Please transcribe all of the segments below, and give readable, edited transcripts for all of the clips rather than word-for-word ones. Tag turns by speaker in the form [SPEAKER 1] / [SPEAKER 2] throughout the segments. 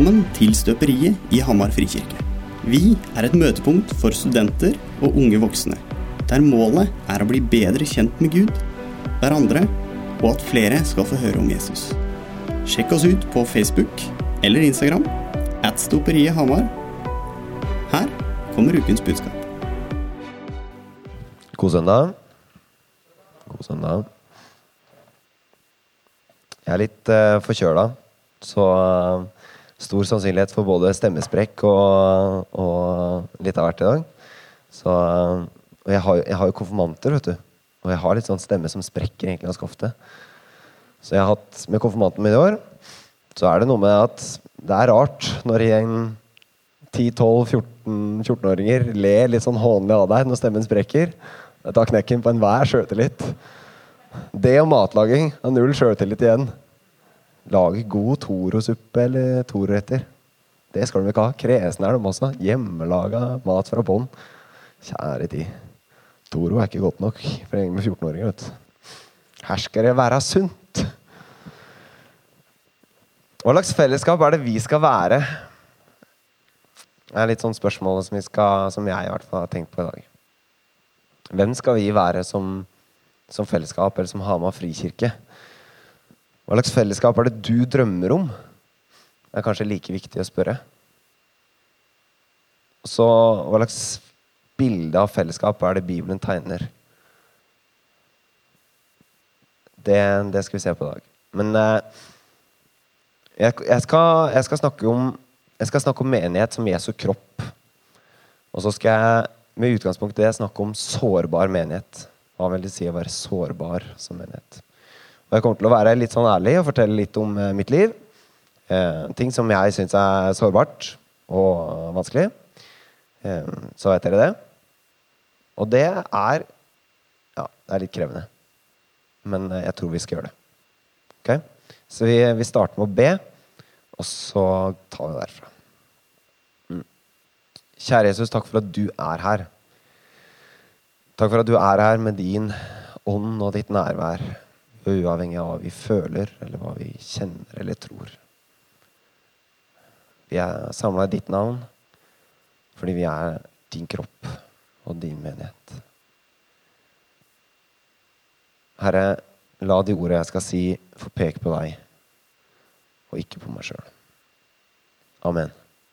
[SPEAKER 1] Velkommen til Støperiet i Hamar Frikirke. Vi et møtepunkt for studenter og unge voksne, der målet å bli bedre kjent med Gud, hverandre, og at flere skal få høre om Jesus. Sjekk oss ut på Facebook eller Instagram, @Støperiet Hamar. Her kommer ukens budskap.
[SPEAKER 2] God søndag. God søndag. Jeg litt forkjøla, så stor sannsynlighet for både stemmesprekk og litt av hvert i dag. Så og jeg har jo konfirmanter, vet du. Og jeg har litt sånn stemme som sprekker egentlig ganske ofte. Så jeg har hatt med konfirmanten min i år, så det noe med at det rart når en 10-12-14-åringer ler litt sånn hånlig av deg når stemmen sprekker. Det tar knekken på enhver selvtillit. Det og matlaging har null selvtillit igjen. Lage god Toro-suppe eller Toro-retter. Det skal de ikke ha. Kresen de også. Hjemmelaga mat fra bånn. Kjære tid. Toro ikke godt nok for en med 14-åringer, vet du. Her skal det være sunt. Hva slags fellesskap det vi skal være? Det litt sånn spørsmål som jeg i hvert fall har tenkt på i dag. Hvem skal vi være som fellesskap, eller som Hamar Frikirke? Hva slags fellesskap det du drømmer om? Det kanskje like viktig å spørre. Så hva slags bilde av fellesskap det Bibelen tegner? Det skal vi se på i dag. Men jeg skal snakke om menighet som Jesu kropp. Og så skal jeg med utgangspunkt i det snakke om sårbar menighet. Hva vil det si å være sårbar som menighet? Og jeg kommer til å være litt sånn ærlig og fortelle litt om mitt liv. Ting som jeg synes sårbart og vanskelig. Så vet dere det. Og det litt krevende. Men jeg tror vi skal gjøre det. Ok? Så vi starter med å be, og så tar vi det derfra. Kjære Jesus, takk for at du her. Takk for at du her med din ånd og ditt nærvær, uavhengig av hva vi føler, eller hva vi kjenner eller tror. Vi samlet i ditt navn, fordi vi din kropp og din menighet. Herre, la de ordene jeg skal si få peke på deg, og ikke på meg selv. Amen.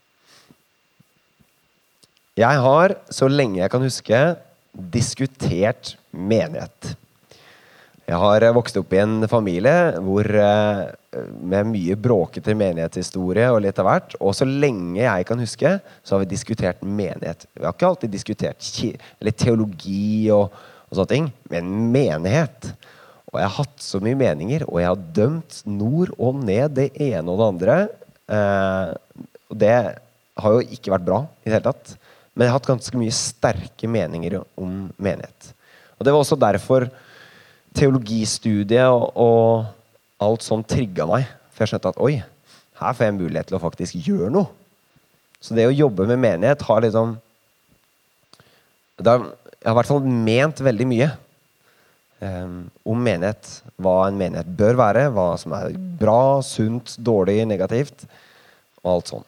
[SPEAKER 2] Jeg har, så lenge jeg kan huske, diskutert menighet. Jeg har vokst opp i en familie med mye bråkete menighetshistorie og litt av hvert, og så lenge jeg kan huske, så har vi diskutert menighet. Vi har ikke alltid diskutert teologi og sånne ting, men menighet. Og jeg har hatt så mye meninger, og jeg har dømt nord og ned det ene og det andre. Og det har jo ikke vært bra i det hele tatt. Men jeg har hatt ganske mye sterke meninger om menighet. Og det var også derfor teologistudiet og alt sånt trigget meg. For jeg skjønte at, her får jeg mulighet til å faktisk gjøre noe. Så det å jobbe med menighet har liksom... Jeg har i hvert fall ment veldig mye om menighet. Hva en menighet bør være, hva som bra, sunt, dårlig, negativt, og alt sånt.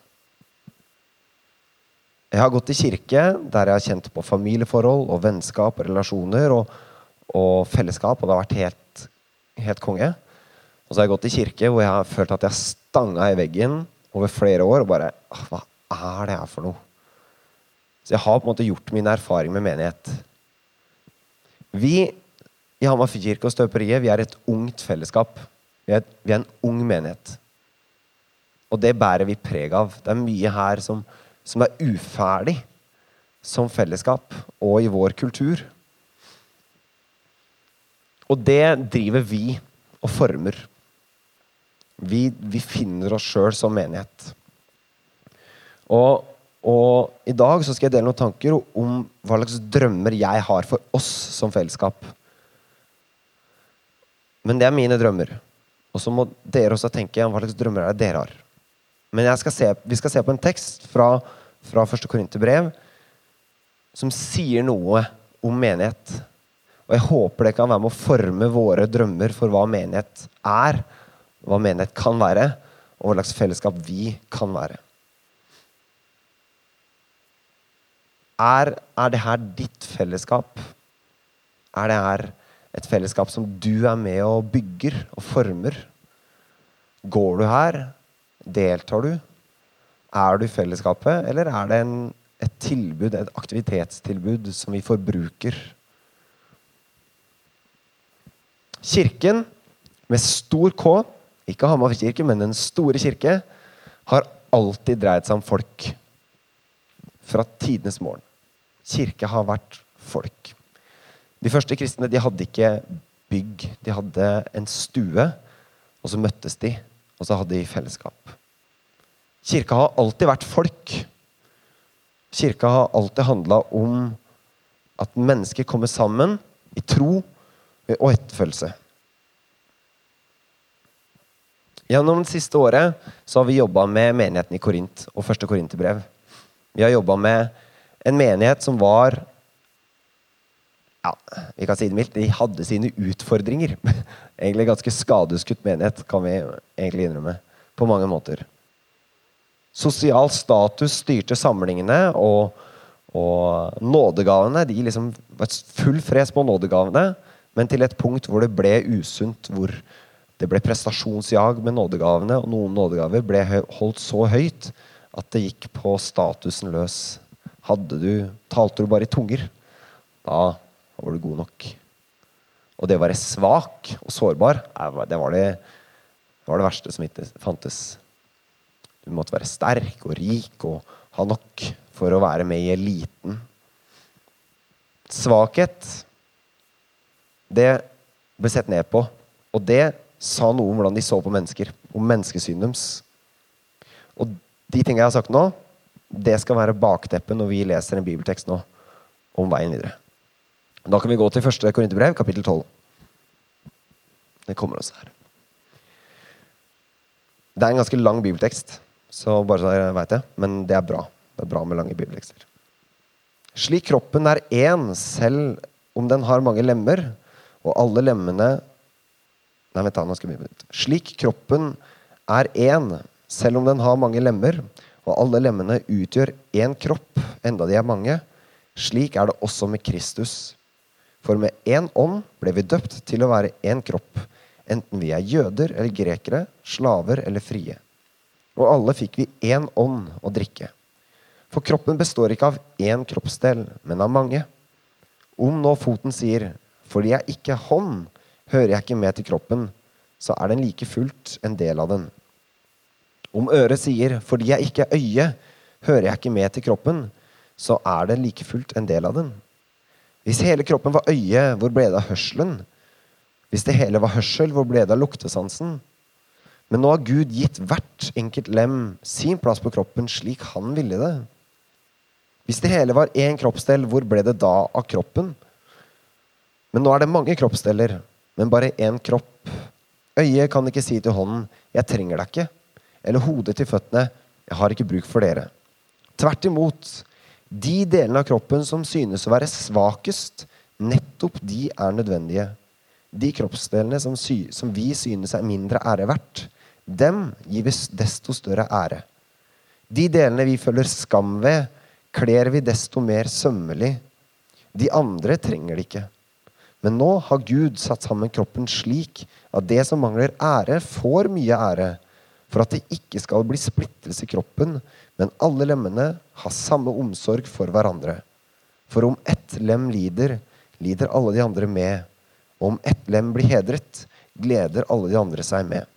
[SPEAKER 2] Jeg har gått i kirke, der jeg har kjent på familieforhold og vennskap og relasjoner og fellesskap, og det har vært helt konge. Og så har jeg gått i kirke, hvor jeg har følt at jeg stanget i veggen over flere år, og bare, hva det her for noe? Så jeg har på en måte gjort min erfaring med menighet. Vi i Hamar Frikirke og Støperiet, vi et ungt fellesskap. Vi en ung menighet. Og det bærer vi preg av. Det mye her som uferdig som fellesskap og i vår kultur. Og det driver vi og former. Vi finner oss selv som menighet. Og i dag så skal jeg dele noen tanker om hva slags drømmer jeg har for oss som fellesskap. Men det mine drømmer. Og så må dere også tenke om hva slags drømmer dere har. Men vi skal se på en tekst fra 1. Korinterbrev som sier noe om menighet. Og jeg håper det kan være med å forme våre drømmer for hva menighet hva menighet kan være, og hva slags fellesskap vi kan være. Er det her ditt fellesskap? Er det her et fellesskap som du med og bygger og former? Går du her? Deltar du? Er du i fellesskapet? Eller er det et tilbud, et aktivitetstilbud som vi forbruker? Kirken, med stor K, ikke Hamar kirke, men den store kirke, har alltid dreid seg om folk. Fra tidenes morgen. Kirke har vært folk. De første kristne, de hadde ikke bygg. De hadde en stue, og så møttes de, og så hadde de fellesskap. Kirka har alltid vært folk. Kirka har alltid handlet om at mennesker kommer sammen i tro og etterfølgelse. Gjennom det siste året så har vi jobbet med menigheten i Korint og første Korinterbrev. Vi har jobbet med en menighet som var, vi kan si det mildt, de hadde sine utfordringer. Egentlig ganske skadeskutt menighet, kan vi egentlig innrømme, på mange måter. Sosial status styrte samlingene, og nådegavene, de liksom var full fres på nådegavene, men til et punkt hvor det ble usunt, hvor det ble prestasjonsjag med nådegavene, og noen nådegaver ble holdt så høyt at det gikk på statusen løs. Talte du bare i tunger, da var du god nok. Og det å være svak og sårbar, det var det verste som ikke fantes. Du måtte være sterk og rik og ha nok for å være med i eliten. Svakhet, det ble sett ned på, og det sa noe om hvordan de så på mennesker, om menneskesynet deres. Og de tingene jeg har sagt nå, det skal være bakteppet når vi leser en bibeltekst nå om veien videre. Da kan vi gå til første Korinterbrev, kapittel 12. Det kommer oss her. Det en ganske lang bibeltekst, så bare så jeg vet det, men det bra. Det bra med lange bibeltekster. Slik kroppen en, selv om den har mange lemmer, og alle lemmene... Nei, vent da, nå skal vi begynne. Slik kroppen en, selv om den har mange lemmer, og alle lemmene utgjør en kropp, enda de mange, slik det også med Kristus. For med en ånd ble vi døpt til å være en kropp, enten vi jøder eller grekere, slaver eller frie. Og alle fikk vi en ånd å drikke. For kroppen består ikke av en kroppsdel, men av mange. Om nå foten sier, fordi jeg ikke hånd, hører jeg ikke med til kroppen, så den like fullt en del av den. Om øret sier, fordi jeg ikke øye, hører jeg ikke med til kroppen, så det like fullt en del av den. Hvis hele kroppen var øye, hvor ble det av hørselen? Hvis det hele var hørsel, hvor ble det av luktesansen? Men nå har Gud gitt hvert enkelt lem sin plass på kroppen slik han ville det. Hvis det hele var en kroppsdel, hvor ble det da av kroppen? Men nå det mange kroppsdeler, men bare en kropp. Øyet kan ikke si til hånden, jeg trenger deg ikke. Eller hodet til føttene, jeg har ikke bruk for dere. Tvert imot, de delene av kroppen som synes å være svakest, nettopp de nødvendige. De kroppsdelene som vi synes mindre ære verdt, dem gives desto større ære. De delene vi føler skam ved, kler vi desto mer sømmelig. De andre trenger det ikke. Men nå har Gud satt sammen kroppen slik at det som mangler ære får mye ære, for at det ikke skal bli splittelse i kroppen, men alle lemmene har samme omsorg for hverandre. For om ett lem lider, lider alle de andre med. Og om ett lem blir hedret, gleder alle de andre seg med.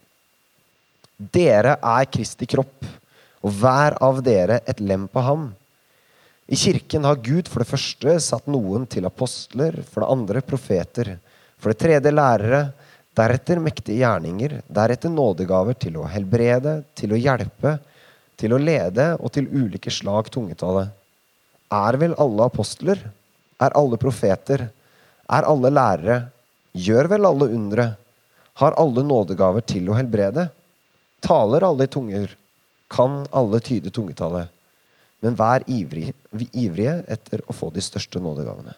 [SPEAKER 2] Dere Kristi kropp, og hver av dere et lem på ham. I kirken har Gud for det første satt noen til apostler, for det andre profeter, for det tredje lærere, deretter mektige gjerninger, deretter nådegaver til å helbrede, til å hjelpe, til å lede og til ulike slag tungetale. Vel alle apostler? Alle profeter? Alle lærere? Gjør vel alle undre? Har alle nådegaver til å helbrede? Taler alle i tunger? Kan alle tyde tungetale? Men vær ivrige etter å få de største nådegavene.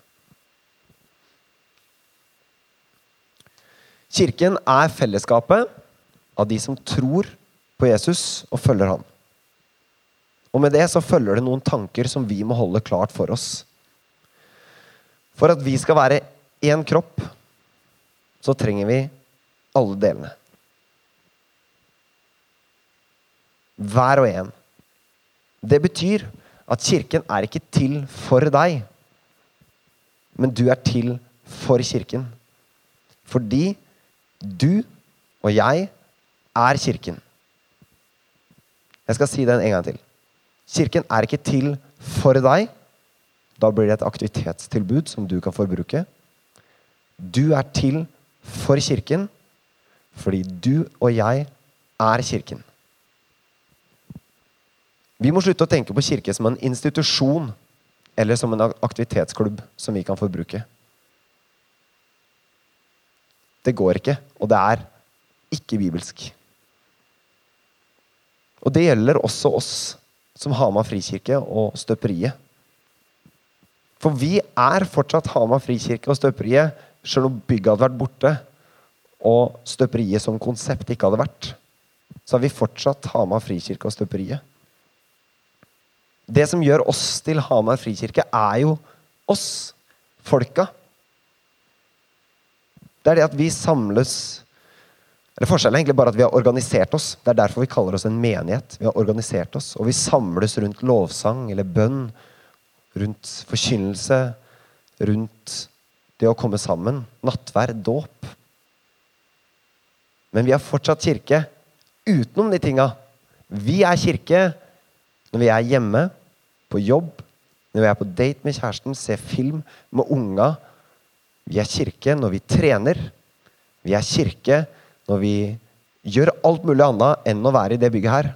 [SPEAKER 2] Kirken fellesskapet av de som tror på Jesus og følger han. Og med det så følger det noen tanker som vi må holde klart for oss. For at vi skal være en kropp, så trenger vi alle delene. Hver og en. Det betyr at kirken er ikke til for deg, men du er til for kirken. Fordi du og jeg er kirken. Jeg skal si den en gang til. Kirken er ikke til for deg. Da blir det et aktivitetstilbud som du kan forbruke. Du er til for kirken, fordi du og jeg er kirken. Vi må slutte å tenke på kirke som en institusjon, eller som en aktivitetsklubb som vi kan forbruke. Det går ikke, og det er ikke bibelsk. Og det gjelder også oss som Hamar Frikirke og Støperiet. For vi er fortsatt Hamar Frikirke og Støperiet, selv om bygget hadde vært borte, og Støperiet som konsept ikke hadde vært. Så er vi fortsatt Hamar Frikirke og Støperiet. Det som gjør oss til Hamar Frikirke er jo oss, folka. Det er det at vi samles, eller forskjellen er egentlig bare at vi har organisert oss. Det er derfor vi kaller oss en menighet. Vi har organisert oss, og vi samles rundt lovsang eller bønn, rundt forkynnelse, rundt det å komme sammen, nattverd, dåp. Men vi er fortsatt kirke utenom de tinga. Vi er kirke når vi er hjemme, på jobb, når vi er på date med kjæresten, ser film med unga. Vi er kirke når vi trener. Vi er kirke når vi gjør alt mulig annet enn å være i det bygget her.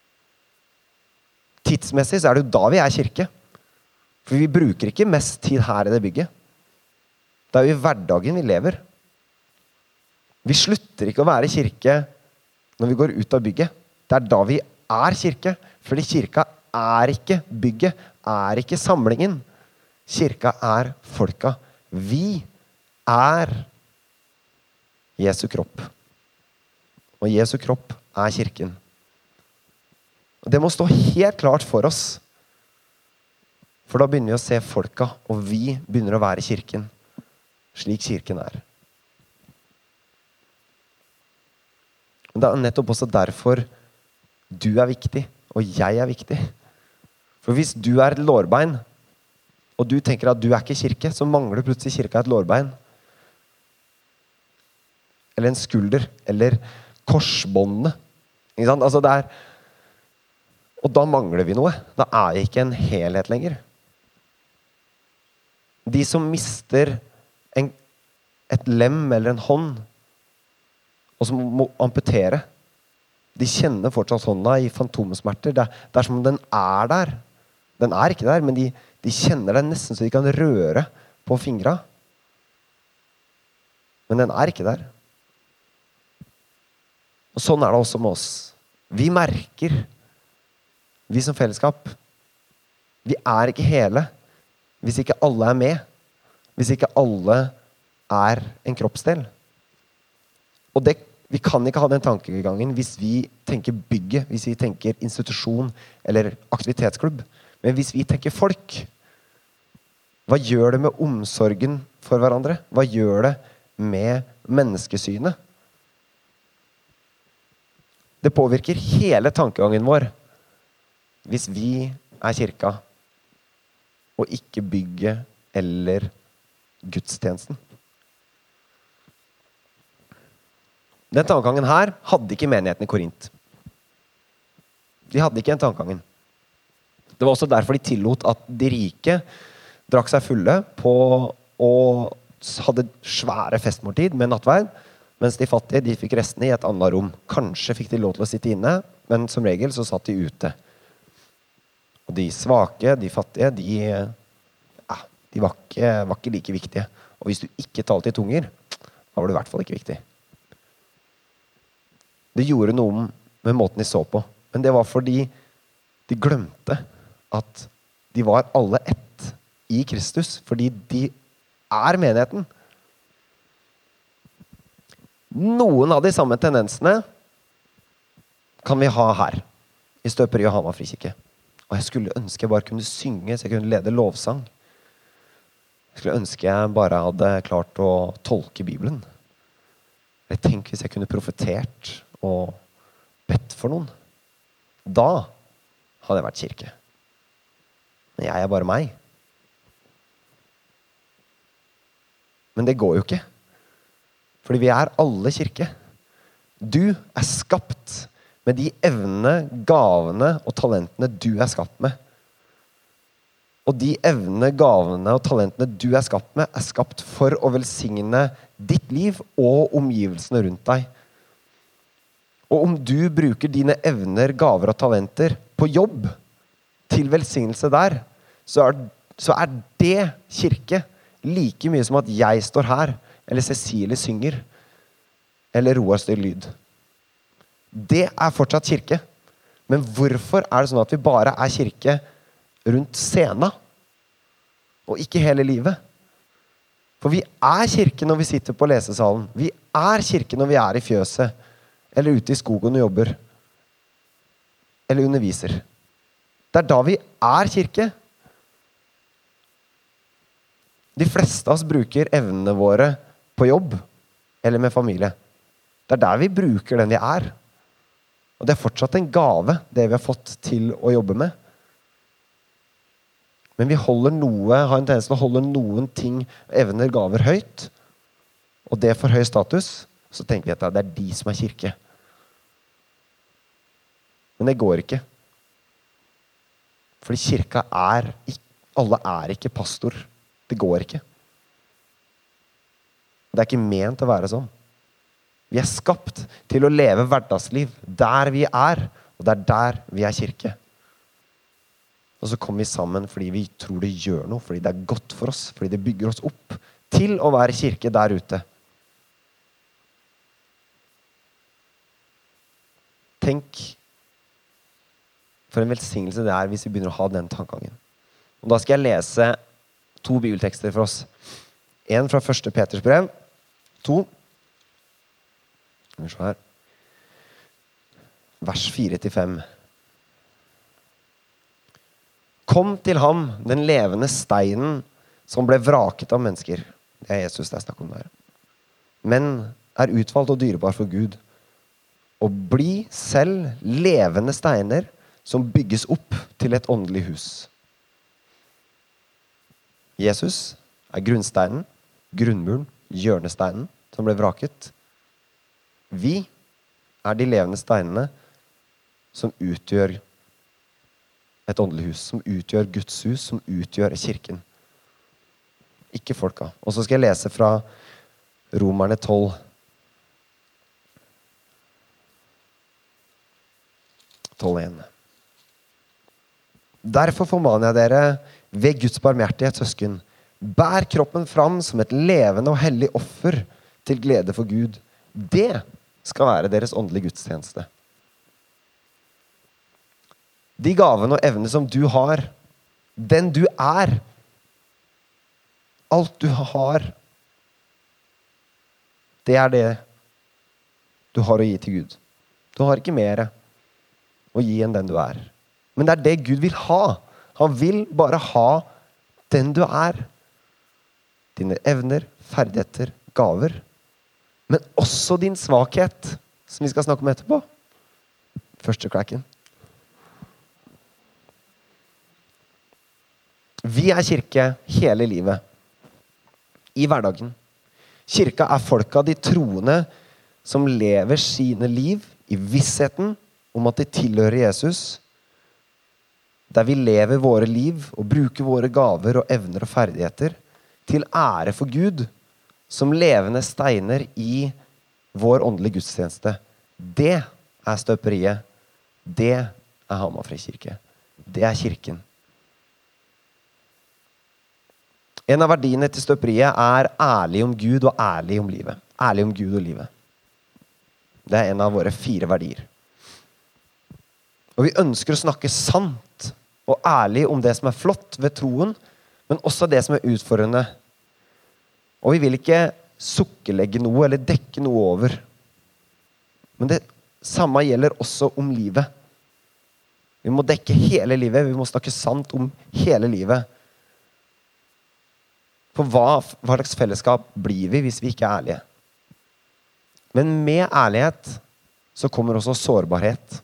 [SPEAKER 2] Tidsmessig så er det jo da vi er kirke. For vi bruker ikke mest tid her i det bygget. Det er jo i hverdagen vi lever. Vi slutter ikke å være kirke når vi går ut av bygget. Det er da vi er kirke. Fordi kirka er ikke bygget, er ikke samlingen. Kirka er folka. Vi er Jesu kropp. Og Jesu kropp er kirken. Og det må stå helt klart for oss. For da begynner vi å se folka, og vi begynner å være kirken. Slik kirken er. Men det er nettopp også derfor du er viktig, og jeg er viktig. For hvis du er et lårbein, og du tenker at du er ikke kirke, så mangler plutselig kirka et lårbein. Eller en skulder, eller korsbåndene. Ikke sant? Altså det er... Og da mangler vi noe. Da er det ikke en helhet lenger. De som mister et lem eller en hånd, og som må amputere, de kjenner fortsatt hånda i fantomsmerter. Det er som om den er der. Den er ikke der, men de kjenner det nesten så de kan røre på fingra. Men den er ikke der. Og sånn er det også med oss. Vi merker, vi som fellesskap, vi er ikke hele hvis ikke alle er med. Hvis ikke alle er en kroppsdel. Og vi kan ikke ha den tankegangen hvis vi tenker bygget, hvis vi tenker institusjon eller aktivitetsklubb. Men hvis vi tenker folk, hva gjør det med omsorgen for hverandre? Hva gjør det med menneskesynet? Det påvirker hele tankegangen vår hvis vi er kirka og ikke bygget eller gudstjenesten. Den tankegangen her hadde ikke menigheten i Korint. De hadde ikke en tankegangen. Det var også derfor de tillot at de rike drakk seg fulle på og hadde svære festmåltid med nattverd, mens de fattige de fikk restene i et annet rom. Kanskje fikk de lov til å sitte inne, men som regel så satt de ute. Og de svake, de fattige, de var ikke like viktige. Og hvis du ikke talte i tunger, da var du i hvert fall ikke viktig. Det gjorde noe med måten de så på. Men det var fordi de glemte at de var alle ett i Kristus. Fordi de er menigheten. Noen av de samme tendensene kan vi ha her i Støperiet Hamar Frikirke. Og jeg skulle ønske jeg bare kunne synge, så jeg kunne lede lovsang. Jeg skulle ønske jeg bare hadde klart å tolke Bibelen. Jeg tenker hvis jeg kunne profetert og bedt for noen. Da hadde jeg vært kirke. Men jeg er bare meg. Men det går jo ikke. Fordi vi er alle kirke. Du er skapt med de evnene, gavene og talentene du er skapt med. Og de evnene, gavene og talentene du er skapt for å velsigne ditt liv og omgivelsene rundt deg. Og om du bruker dine evner, gaver og talenter på jobb til velsignelse der, så er det kirke like mye som at jeg står her, eller Cecilie synger, eller Roar styrer lyd. Det er fortsatt kirke. Men hvorfor er det sånn at vi bare er kirke rundt scenen, og ikke hele livet? For vi er kirke når vi sitter på lesesalen. Vi er kirke når vi er i fjøset, eller ute i skogen og jobber, eller underviser. Det er da vi er kirke. De fleste av oss bruker evnene våre på jobb, eller med familie. Det er der vi bruker den vi er. Og det er fortsatt en gave, det vi har fått til å jobbe med. Men vi har en tendens til å holde noen ting, evner, gaver høyt, og det får høy status, så tenker vi at det er de som er kirke. Men det går ikke. Fordi kirka alle er ikke pastor. Det går ikke. Det er ikke ment å være sånn. Vi er skapt til å leve hverdagsliv der vi er, og det er der vi er kirke. Og så kommer vi sammen fordi vi tror det gjør noe, fordi det er godt for oss, fordi det bygger oss opp til å være kirke der ute. Tenk for en velsignelse det er hvis vi begynner å ha den tankegangen. Og da skal jeg lese 2 bibeltekster for oss. En fra 1. Peters brev, 2. Her. Vers 4-5. Kom til ham, den levende steinen som ble vraket av mennesker. Det er Jesus det er snakk om der. Men er utvalgt og dyrebar for Gud. Og bli selv levende steiner som bygges opp til et åndelig hus. Jesus er grunnsteinen, grunnmuren, hjørnesteinen som ble vraket. Vi er de levende steinene som utgjør et åndelig hus, som utgjør Guds hus, som utgjør kirken. Ikke folka. Og så skal jeg lese fra Romerne 12. 12:1. Derfor formaner jeg dere ved Guds barmhjertighet, søsken, bær kroppen fram som et levende og hellig offer til glede for Gud. Det skal være deres åndelige gudstjeneste. De gavene og evnene som du har, den du er, alt du har, det er det du har å gi til Gud. Du har ikke mer å gi enn den du er. Men det er det Gud vil ha. Han vil bare ha den du er. Dine evner, ferdigheter, gaver. Men også din svakhet, som vi skal snakke om etterpå. Første klakken. Vi er kirke hele livet. I hverdagen. Kirka er folka, de troende, som lever sine liv i vissheten om at de tilhører Jesus. Der vi lever våre liv og bruker våre gaver og evner og ferdigheter til ære for Gud, som levende steiner i vår åndelige gudstjeneste. Det er Støperiet. Det er Hamar Frikirke. Det er kirken. En av verdiene til Støperiet er ærlig om Gud og ærlig om livet. Ærlig om Gud og livet. Det er en av våre 4 verdier. Og vi ønsker å snakke sant og ærlig om det som er flott ved troen, men også det som er utfordrende. Og vi vil ikke sukkerlegge noe eller dekke noe over. Men det samme gjelder også om livet. Vi må dekke hele livet, vi må snakke sant om hele livet. For hva slags fellesskap blir vi hvis vi ikke er ærlige? Men med ærlighet så kommer også sårbarhet.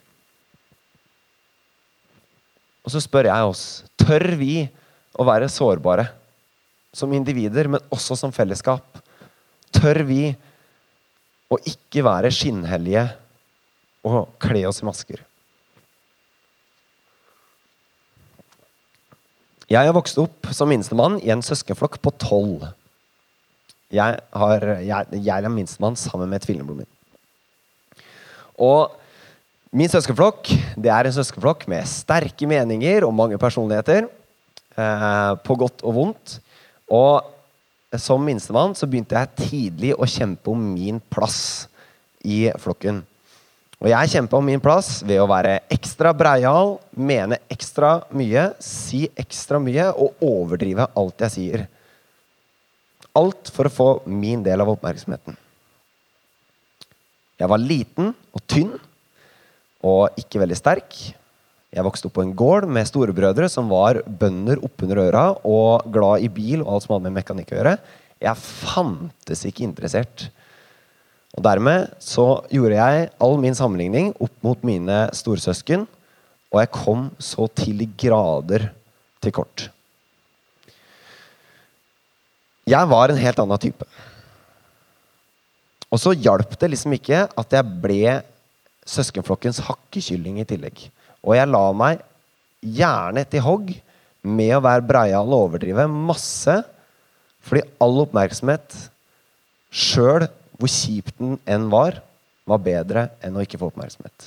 [SPEAKER 2] Og så spør jeg oss, tør vi å være sårbare som individer, men også som fellesskap? Tør vi å ikke være skinnhellige og kle oss i masker? Jeg har vokst opp som minstemann i en søskenflokk på 12. Jeg er minstemann sammen med tvillingbroren min. Og min søskenflokk, det er en søskenflokk med sterke meninger og mange personligheter, på godt og vondt. Og som minstemann så begynte jeg tidlig å kjempe om min plass i flokken. Og jeg kjempet om min plass ved å være ekstra breial, mene ekstra mye, si ekstra mye og overdrive alt jeg sier. Alt for å få min del av oppmerksomheten. Jeg var liten og tynn og ikke veldig sterk. Jeg vokste opp på en gård med storebrødre som var bønder oppunder øra og glad i bil og alt som hadde med mekanikk å gjøre. Jeg fantes ikke interessert. Og dermed så gjorde jeg all min sammenligning opp mot mine storsøsken, og jeg kom så til de grader til kort. Jeg var en helt annen type. Og så hjalp det liksom ikke at jeg ble søskenflokkens hakkekylling i tillegg. Og jeg la meg gjerne til hogg med å være breial og overdrive masse, fordi all oppmerksomhet selv, hvor kjipt den enn var bedre enn å ikke få oppmerksomhet.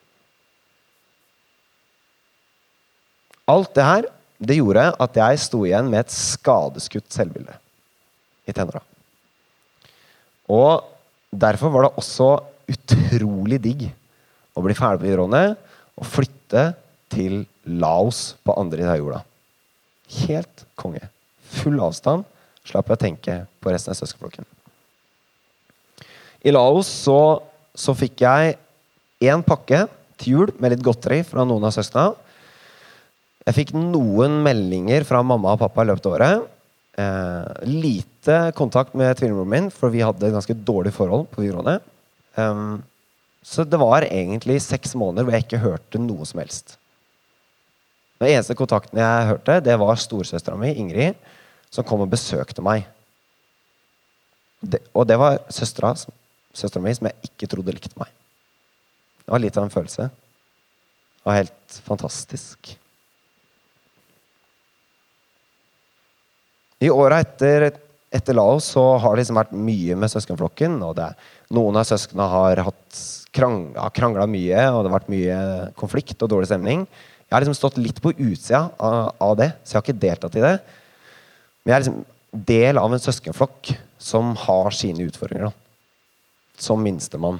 [SPEAKER 2] Alt det her, det gjorde at jeg sto igjen med et skadeskutt selvbilde i tenåra. Og derfor var det også utrolig digg å bli ferdig på videregående og flytte til Laos på andre siden av jorda. Helt konge. Full avstand, slapp jeg å tenke på resten av søskenflokken. I Laos så fikk jeg en pakke til jul med litt godteri fra noen av søskene. Jeg fikk noen meldinger fra mamma og pappa i løpet av året. Lite kontakt med tvillingbroren min, for vi hadde ganske dårlig forhold på videregående. Så det var egentlig 6 måneder hvor jeg ikke hørte noe som helst. Den eneste kontakten jeg hørte, det var storsøstera mi, Ingrid, som kom og besøkte meg. Og det var søstera mi som jeg ikke trodde likte meg. Det var litt av en følelse. Det var helt fantastisk. I året etter Laos så har det liksom vært mye med søskenflokken, og noen av søskene har kranglet mye, og det har vært mye konflikt og dårlig stemning. Jeg har liksom stått litt på utsida av det, så jeg har ikke deltatt i det. Men jeg er liksom del av en søskenflokk som har sine utfordringer, da. Som minstemann.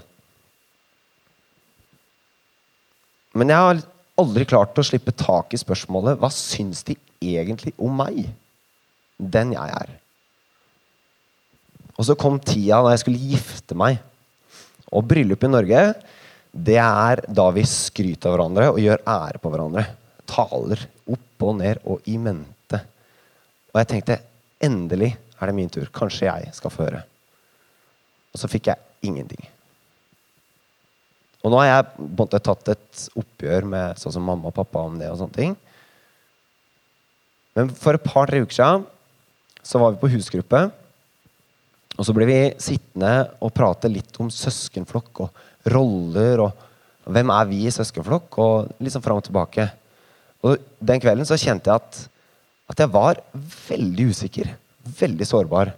[SPEAKER 2] Men jeg har aldri klart å slippe tak i spørsmålet, hva syns de egentlig om meg? Den jeg er. Og så kom tida da jeg skulle gifte meg. Og bryllup i Norge, det er da vi skryter av hverandre og gjør ære på hverandre. Taler opp og ned og i mente. Og jeg tenkte, endelig er det min tur. Kanskje jeg skal få høre. Og så fikk jeg ingenting. Og nå har jeg tatt et oppgjør med sånn som mamma og pappa om det og sånne ting. Men for et par-tre uker siden så var vi på husgruppe, og så ble vi sittende og prate litt om søskenflokk og roller, og hvem er vi i søskenflokk, og liksom fram og tilbake. Og den kvelden så kjente jeg at jeg var veldig usikker, veldig sårbar.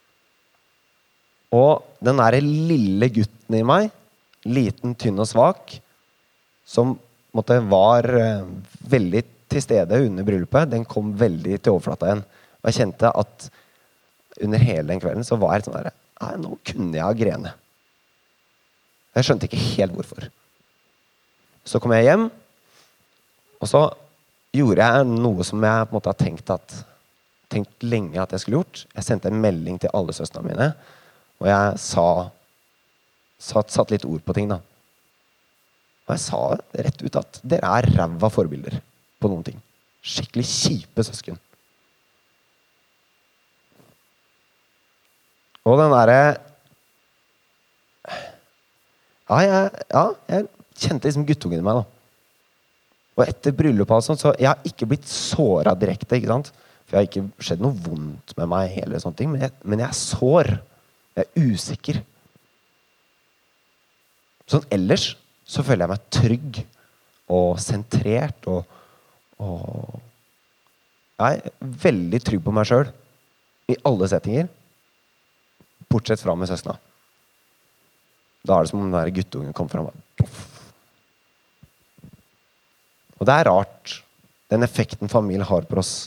[SPEAKER 2] Og den der lille gutten i meg, liten, tynn og svak, som var veldig til stede under bryllupet, den kom veldig til overflata igjen. Og jeg kjente at under hele den kvelden så var jeg sånn der, nå kunne jeg ha grene. Jeg skjønte ikke helt hvorfor. Så kom jeg hjem, og så gjorde jeg noe som jeg på en måte har tenkt lenge at jeg skulle gjort. Jeg sendte en melding til alle søstrene mine, og jeg satt litt ord på ting da. Og jeg sa rett ut at dere ræva forbilder på noen ting. Skikkelig kjipe søsken. Og den der... jeg kjente liksom guttungen i meg da. Og etter bryllup og sånt, så jeg har ikke blitt såret direkte, ikke sant? For jeg har ikke skjedd noe vondt med meg eller sånne ting, men jeg sår. Jeg usikker. Sånn ellers så føler jeg meg trygg og sentrert og jeg veldig trygg på meg selv i alle settinger, bortsett fra med søskene. Da det som om den der guttungen kom fra meg. Og det rart, den effekten familie har på oss.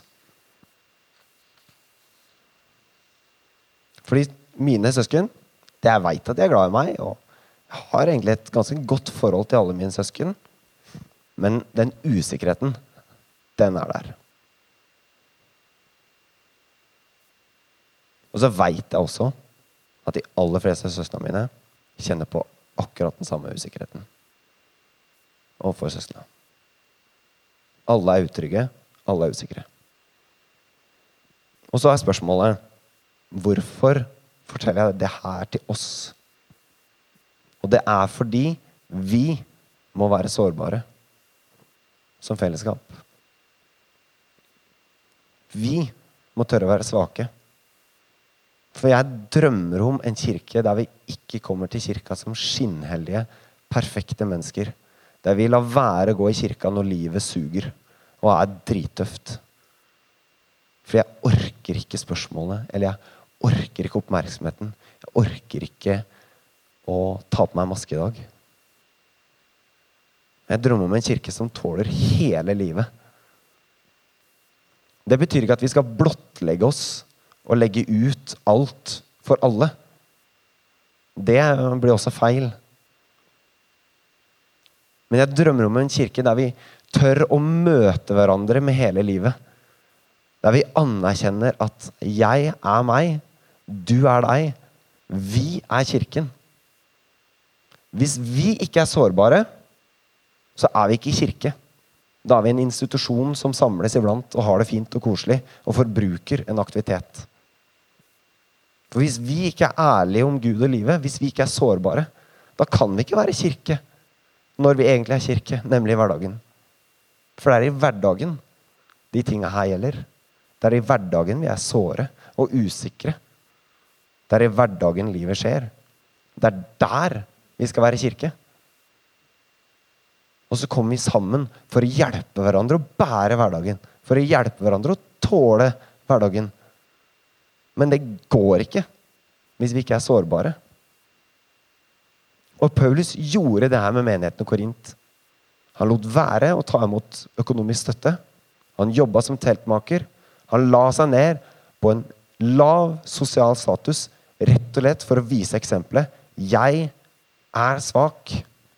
[SPEAKER 2] Fordi mine søsken, jeg vet at de glad i meg, og jeg har egentlig et ganske godt forhold til alle mine søsken, men den usikkerheten, den der. Og så vet jeg også at de aller fleste søskene mine kjenner på akkurat den samme usikkerheten overfor søskene. Alle utrygge, alle usikre. Og så spørsmålet, hvorfor forteller jeg det her til oss? Og det fordi vi må være sårbare som fellesskap. Vi må tørre å være svake. For jeg drømmer om en kirke der vi ikke kommer til kirka som skinnhellige, perfekte mennesker. Der vi lar være å gå i kirka når livet suger og drittøft. For jeg orker ikke spørsmålene, eller jeg orker ikke oppmerksomheten. Jeg orker ikke å ta på meg maske i dag. Jeg drømmer om en kirke som tåler hele livet. Det betyr ikke at vi skal blottlegge oss og legge ut alt for alle. Det blir også feil. Men jeg drømmer om en kirke der vi tør å møte hverandre med hele livet. Der vi anerkjenner at jeg meg, du deg, vi kirken. Hvis vi ikke sårbare, så vi ikke i kirke. Da vi en institusjon som samles iblant og har det fint og koselig og forbruker en aktivitet. For hvis vi ikke ærlige om Gud og livet, hvis vi ikke sårbare, da kan vi ikke være kirke når vi egentlig kirke, nemlig i hverdagen. For det i hverdagen de tingene her gjelder. Det i hverdagen vi såre og usikre. Det i hverdagen livet skjer. Det der vi skal være kirke. Og så kommer vi sammen for å hjelpe hverandre å bære hverdagen. For å hjelpe hverandre å tåle hverdagen. Men det går ikke hvis vi ikke sårbare. Og Paulus gjorde det her med menigheten i Korint. Han lot være å ta imot økonomisk støtte. Han jobbet som teltmaker. Han la seg ned på en lav sosial status, rett og lett for å vise eksempelet. Jeg svak.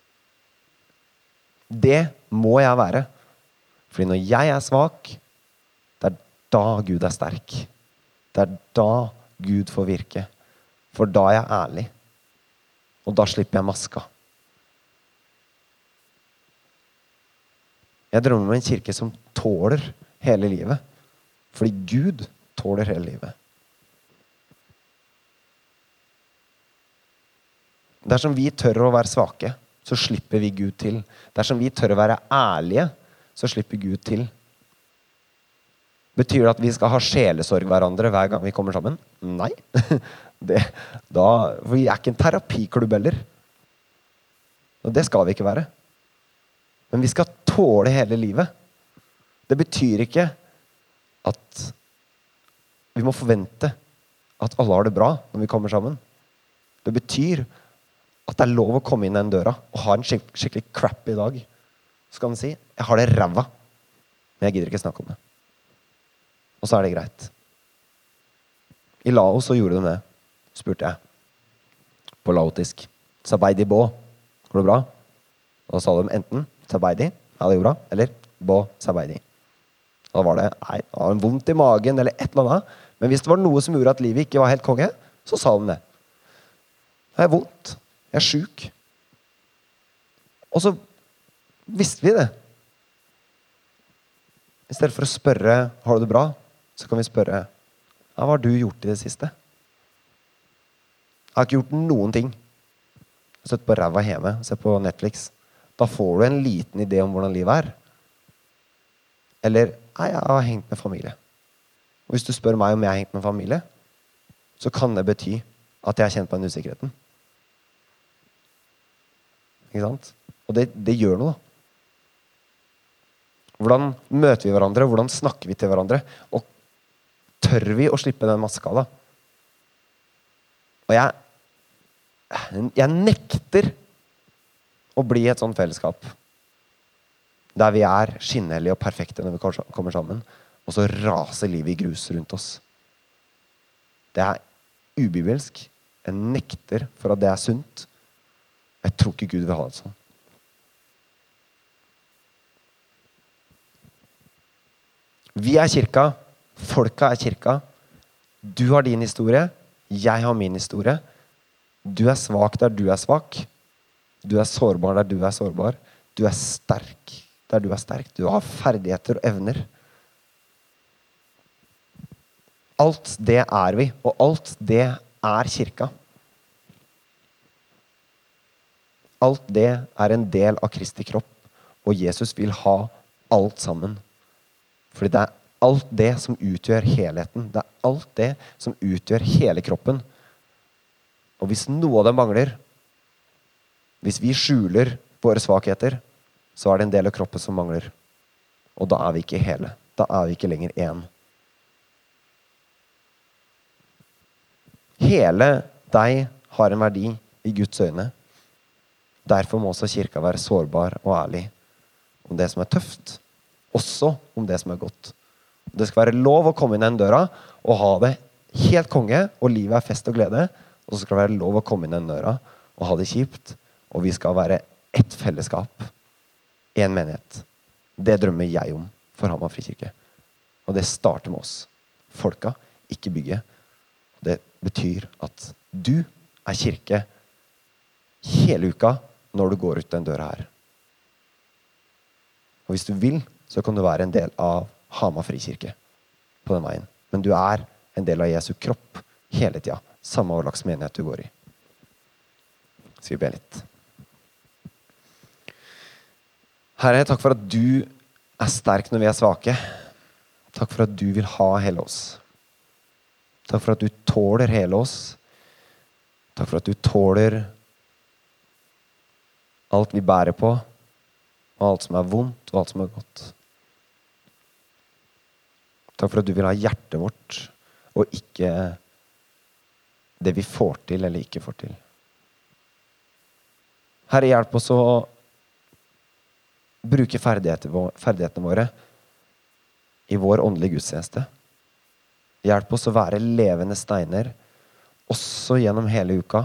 [SPEAKER 2] Det må jeg være. Fordi når jeg svak, det da Gud sterk. Det da Gud får virke. For da jeg ærlig. Og da slipper jeg maska. Jeg drømmer om en kirke som tåler hele livet. Fordi Gud tåler hele livet. Dersom vi tør å være svake, så slipper vi Gud til. Dersom vi tør å være ærlige, så slipper Gud til. Betyr det at vi skal ha sjelesorg hverandre hver gang vi kommer sammen? Nei. For vi ikke en terapiklubb heller. Og det skal vi ikke være. Men vi skal tåle hele livet. Det betyr ikke at vi må forvente at alle har det bra når vi kommer sammen. Det betyr at det lov å komme inn den døra og ha en skikkelig crappy dag. Så kan man si, jeg har det ræva, men jeg gidder ikke snakke om det. Og så det greit. I Laos så gjorde de det, spurte jeg. På laotisk. Sabaidi bo. Går det bra? Og da sa de enten Sabaidi, ja det gjorde bra, eller bo Sabaidi. Da var det, nei, det var en vondt i magen, eller et eller annet. Men hvis det var noe som gjorde at livet ikke var helt konge, så sa de det. Det vondt. Jeg syk. Og så visste vi det. I stedet for å spørre, har du det bra? Så kan vi spørre, hva har du gjort i det siste? Jeg har ikke gjort noen ting. Sett på ræva hjemme, sett på Netflix. Da får du en liten idé om hvordan livet Eller, nei, jeg har hengt med familie. Og hvis du spør meg om jeg har hengt med familie, så kan det bety at jeg har kjent på den usikkerheten. Ikke sant? Og det gjør noe da. Hvordan møter vi hverandre? Hvordan snakker vi til hverandre? Og tør vi å slippe den maska da? Og jeg nekter å bli et sånt fellesskap der vi skinnhellige og perfekte når vi kommer sammen, og så raser livet i grus rundt oss. Det ubibelsk. Jeg nekter for at det sunt. Jeg tror ikke Gud vil ha det sånn. Vi kirka, folka kirka. Du har din historie, jeg har min historie. Du svak der du svak. Du sårbar der du sårbar. Du sterk der du sterk. Du har ferdigheter og evner. Alt det vi, og alt det kirka. Alt det en del av Kristi kropp, og Jesus vil ha alt sammen. Fordi det alt det som utgjør helheten. Det alt det som utgjør hele kroppen. Og hvis noe av det mangler, hvis vi skjuler våre svakheter, så det en del av kroppen som mangler. Og da vi ikke hele. Da vi ikke lenger en. Hele deg har en verdi i Guds øyne. Derfor må også kirka være sårbar og ærlig om det som tøft, også om det som godt. Det skal være lov å komme inn den døra og ha det helt konge, og livet fest og glede, og så skal det være lov å komme inn den døra og ha det kjipt, og vi skal være ett fellesskap, en menighet. Det drømmer jeg om for Hamar Frikirke. Og det starter med oss. Folka, ikke bygget. Det betyr at du kirke hele uka når du går ut den døra her. Og hvis du vil, så kan du være en del av Hamar Frikirke på den veien. Men du en del av Jesu kropp hele tida, samme hva slags menighet du går i. Skal vi be litt. Herre, takk for at du sterk når vi svake. Takk for at du vil ha hele oss. Takk for at du tåler hele oss. Takk for at du tåler alt vi bærer på, og alt som vondt, og alt som godt. Takk for at du vil ha hjertet vårt, og ikke det vi får til eller ikke får til. Herre, hjelp oss å bruke ferdighetene våre i vår åndelige gudstjeneste. Hjelp oss å være levende steiner, også gjennom hele uka.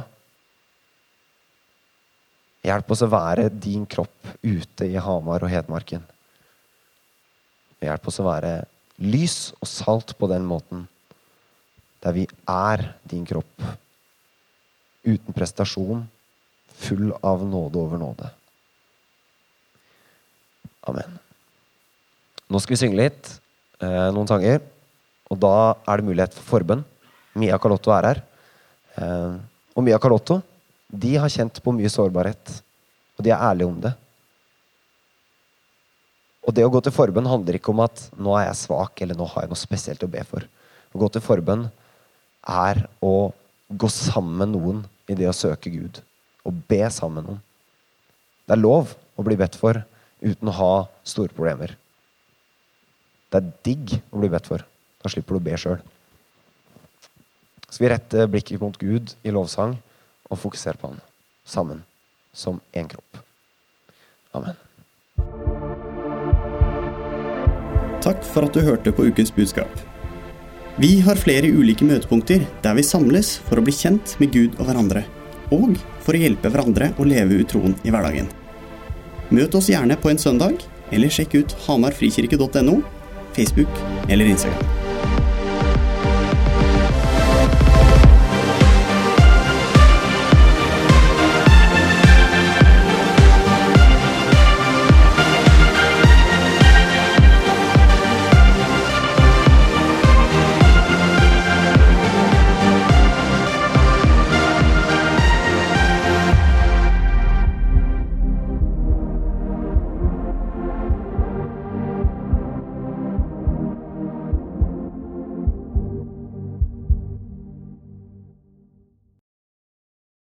[SPEAKER 2] Hjelp oss å være din kropp ute i Hamar og Hedmarken. Hjelp oss å være lys og salt på den måten, der vi din kropp, uten prestasjon, full av nåde over nåde. Amen. Nå skal vi synge litt, noen sanger, og da det mulighet for forbønn. Mia Carlotto her. Og Mia Carlotto, de har kjent på mye sårbarhet, og de ærlige om det. Og det å gå til forbønn handler ikke om at nå jeg svak, eller nå har jeg noe spesielt å be for. Å gå til forbønn å gå sammen med noen i det å søke Gud, og be sammen med noen. Det lov å bli bedt for uten å ha store problemer. Det digg å bli bedt for. Da slipper du å be selv. Så vi retter blikket mot Gud i lovsang og fokuserer på han sammen som en kropp. Amen.
[SPEAKER 1] Takk for at du hørte på ukens budskap. Vi har flere ulike møtepunkter der vi samles for å bli kjent med Gud og hverandre, og for å hjelpe hverandre å leve ut troen i hverdagen. Møt oss gjerne på en søndag, eller sjekk ut hamarfrikirke.no, Facebook eller Instagram.